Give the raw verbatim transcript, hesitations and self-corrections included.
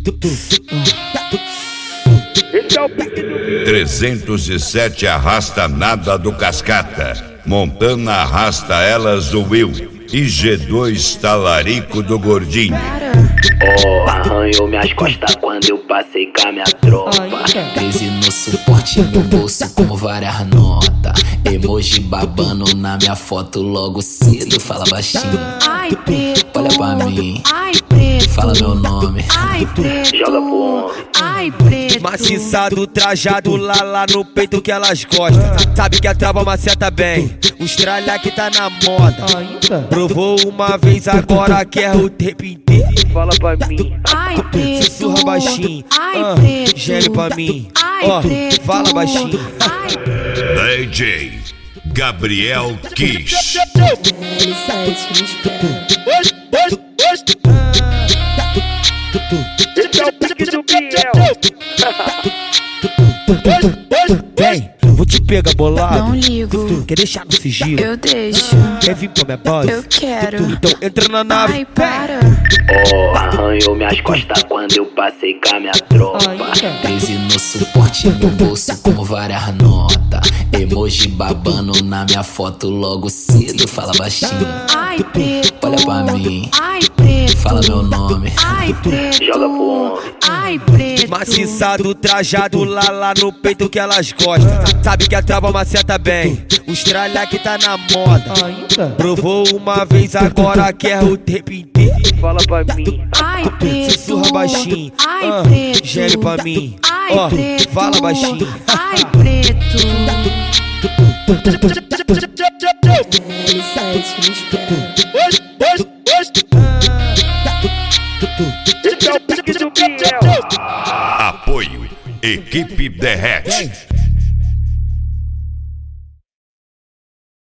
Esse é o pique do trezentos e sete arrasta nada do Cascata. Montana arrasta elas do Will. E G dois talarico do Gordinho. Oh, arranhou minhas costas quando eu passei com a minha tropa. treze no suporte, meu bolso com várias notas. Emoji babando na minha foto logo cedo. Fala baixinho, Ai, preto. olha pra mim, Ai, preto. fala meu nome. Ai, preto. Joga pro homem. Ai, preto. Maciçado, trajado, lá lá no peito que elas gostam. Sabe que a trava maceta bem, os tralha que tá na moda. Provou uma vez, agora quer o tempo inteiro. Fala pra mim. Ai, preto. Sussurra baixinho, Ai, ah, preto. geme pra mim, Ai, ó, preto. fala baixinho. Ai, D J Gabriel Kiss. Ele sete, me espera. Esse é o pique do Biel. Vem, vou te pegar bolado. não ligo. Quer deixar no sigilo? Eu deixo. Quer vir pra minha base? Eu quero. Então entra na nave. Ai, para. Oh, arranhou minhas costas quando eu passei com a minha tropa. treze no suporte, meu bolso com várias notas. Emoji babando na minha foto logo cedo. Fala baixinho, Ai, preto. olha pra mim, Ai, preto. fala meu nome. Ai, preto. Joga pro homem. Ai, preto. Maciçado, trajado, lá lá no peito que elas gostam. Sabe que a trava maceta bem, os tralha que tá na moda. Provou uma vez, agora quer o tempo inteiro. Fala pra mim. Ai, preto. Sussurra baixinho, Ai, ah, preto. geme pra mim, Ai, ó, preto. fala baixinho. Ai, preto. Ele sete, me espera. Esse é o pique do Biel. Apoio Equipe Derrete.